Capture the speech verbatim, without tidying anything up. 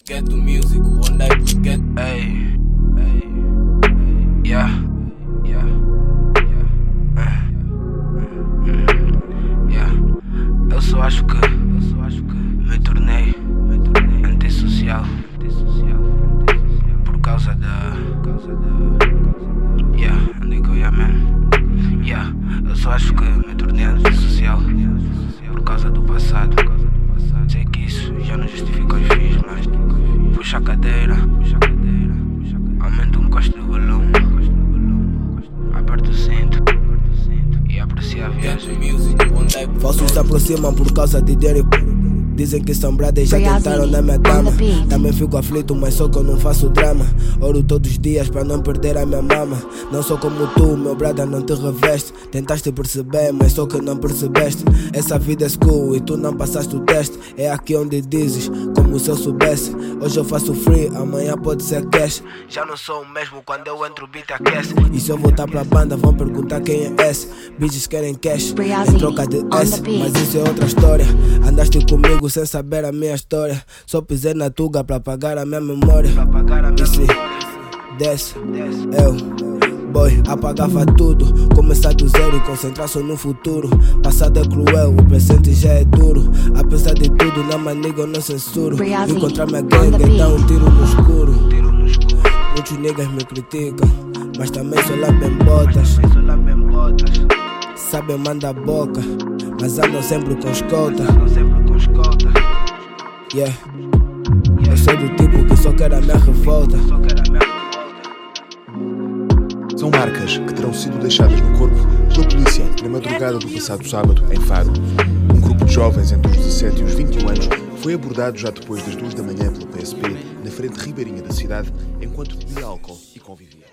Get the music one day get. Hey, hey, hey, yeah, yeah, yeah, uh, yeah. Eu só acho que, eu só acho que me tornei, me tornei antissocial, antissocial, antissocial por causa da, por causa da, yeah, nigga, yeah man, yeah. Eu só acho que me tornei antissocial por causa do passado. Sei que isso já não justifica os fins, mas puxa a cadeira, puxa a cadeira, aumenta um encosto do balão, aperta o cinto e aprecia a viagem. Falsos se aproximam por causa de dinheiro. Dizem que são brothers, já tentaram na minha cama. Também fico aflito, mas só que eu não faço drama. Oro todos os dias pra não perder a minha mama. Não sou como tu, meu brother, não te reveste. Tentaste perceber, mas só que não percebeste. Essa vida é school e tu não passaste o teste. É aqui onde dizes, como se eu soubesse. Hoje eu faço free, amanhã pode ser cash. Já não sou o mesmo quando eu entro o beat aquece. E se eu voltar pra banda vão perguntar quem é esse. Bitches querem cash, em troca de S. Mas isso é outra história. Andaste comigo sem saber a minha história. Só pisei na tuga pra pagar a minha memória. E se desce, eu, boy, apagava tudo. Começar do zero e concentrar só no futuro. Passado é cruel, o presente já é duro. Apesar de tudo, na maniga eu não censuro. Encontrar minha gangue e dar um tiro no escuro. Muitos niggas me criticam, mas também só lambem botas. Sabem mandar boca, mas andam sempre com escolta. Yeah, eu sou do tipo que só quer a minha revolta. São marcas que terão sido deixadas no corpo pela polícia na madrugada do passado sábado, em Faro. Um grupo de jovens entre os dezassete e os vinte e um anos foi abordado já depois das duas da manhã pelo P S P, na frente ribeirinha da cidade, enquanto bebia álcool e convivia.